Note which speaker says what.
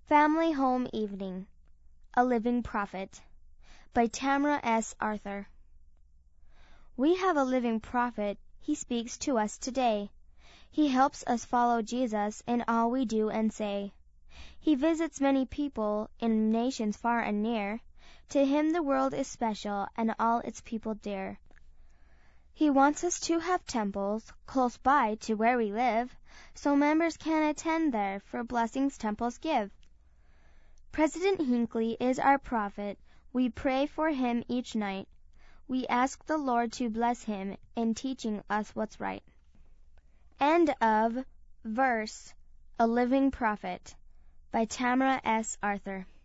Speaker 1: Family Home Evening, A Living Prophet by Tamara S. Arthur. We have a living prophet. He speaks to us today. He helps us follow Jesus in all we do and say. He visits many people in nations far and near. To him the world is special and all its people dear. He wants us to have temples close by to where we live, so members can attend there for blessings temples give. President Hinckley is our prophet. We pray for him each night. We ask the Lord to bless him in teaching us what's right. End of verse A Living Prophet by Tamara S. Arthur.